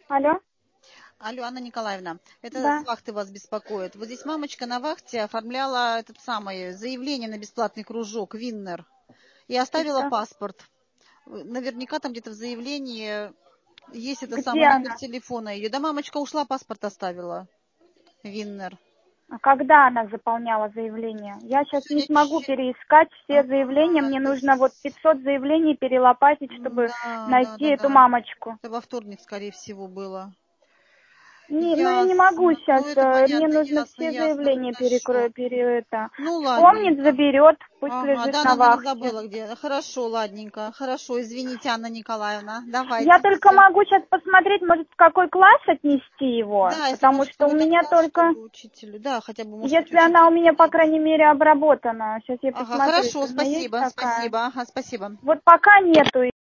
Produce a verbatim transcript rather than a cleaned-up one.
Алло, Алло, Анна Николаевна, это да, с вахты вас беспокоит. Вот здесь мамочка на вахте оформляла этот самый заявление на бесплатный кружок Виннер и и оставила что? паспорт. Наверняка там где-то в заявлении есть это Где самый номер она? телефона ее. Да мамочка ушла, паспорт оставила. Виннер. А когда она заполняла заявление? Я сейчас не смогу Следующий- переискать все заявления. Ага, Мне это нужно вот с- пятьсот заявлений перелопатить, чтобы да, да, найти да, эту да. мамочку. Это во вторник, скорее всего, было. Не, ну я не могу Ясно. сейчас. Ну, это Мне понятно, нужно ясно, все ясно, заявления хорошо. перекроить, пере, это. Ну, Вспомнит, ладненько. заберет, пусть Ага, лежит да, на она, наверное, вахте. забыла где. Хорошо, ладненько. Хорошо, извините, Анна Николаевна. Я Давайте, до только свидания. могу сейчас посмотреть, может, в какой класс отнести его, Да, если потому может что у какому-то меня классу, только... чтобы учителю. Да, хотя бы, может быть, Если она у учителю меня, по понять. крайней мере, обработана. Сейчас я Ага, посмотрю, если хорошо, у меня есть спасибо, такая. спасибо. Ага, спасибо. Вот пока нету.